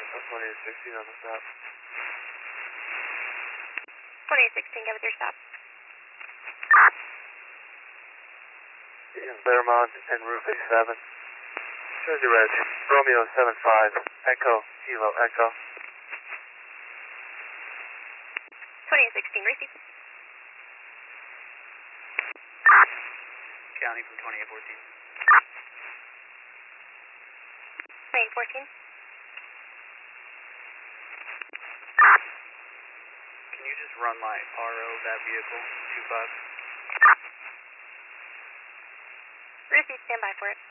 2816 on the stop. 2816, go with your stop. Claremont and Route 57. Jersey Red, Romeo 75, Echo, Kilo, Echo. 2816, receive. County from 2814. 2814. Can you just run my RO that vehicle, 25? Receive, stand by for it.